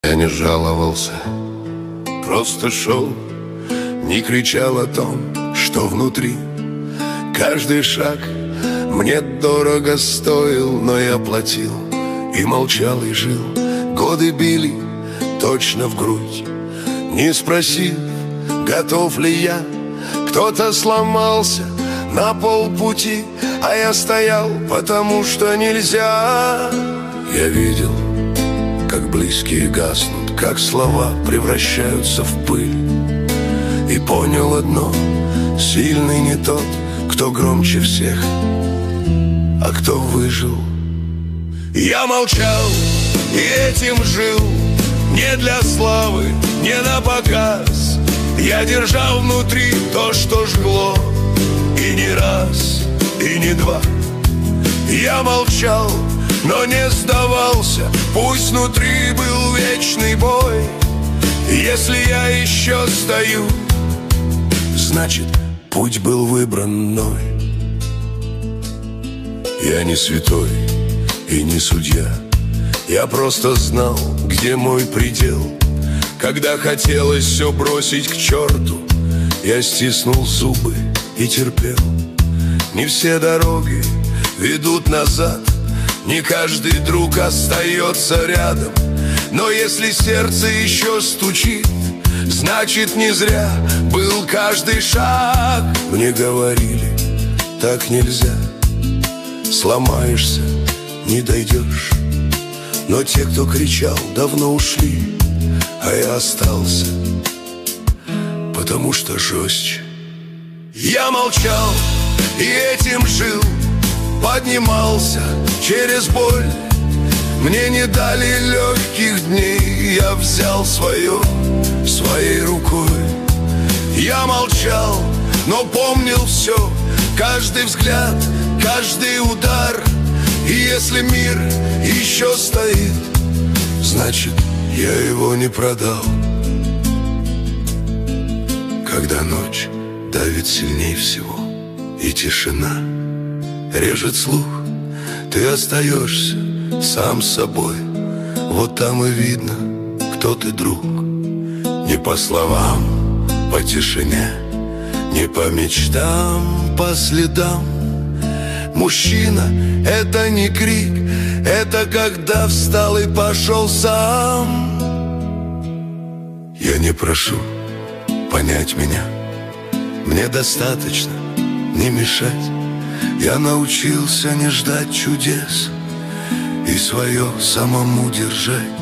Я не жаловался, просто шел, не кричал о том, что внутри. Каждый шаг мне дорого стоил, но я платил и молчал, и жил. Годы били точно в грудь, не спросив, готов ли я. Кто-то сломался на полпути, а я стоял, потому что нельзя. Я видел, как близкие гаснут, как слова превращаются в пыль. И понял одно: сильный не тот, кто громче всех, а кто выжил. Я молчал и этим жил, не для славы, не на показ. Я держал внутри то, что жгло, и не раз, и не два. Я молчал, но не сдавался, пусть внутри был вечный бой. Если я еще стою, значит, путь был выбран мной. Я не святой и не судья, я просто знал, где мой предел. Когда хотелось все бросить к черту, я стиснул зубы и терпел. Не все дороги ведут назад, не каждый друг остается рядом. Но если сердце еще стучит, значит, не зря был каждый шаг. Мне говорили, так нельзя, сломаешься, не дойдешь. Но те, кто кричал, давно ушли, а я остался, потому что жестче. Я молчал и этим жил, поднимался через боль. Мне не дали легких дней, я взял свое своей рукой. Я молчал, но помнил все, каждый взгляд, каждый удар. И если мир еще стоит, значит, я его не продал. Когда ночь давит сильней всего и тишина режет слух, ты остаешься сам собой. Вот там и видно, кто ты, друг. Не по словам, по тишине, не по мечтам, по следам. Мужчина — это не крик, это когда встал и пошел сам. Я не прошу понять меня, мне достаточно не мешать. Я научился не ждать чудес и свое самому держать.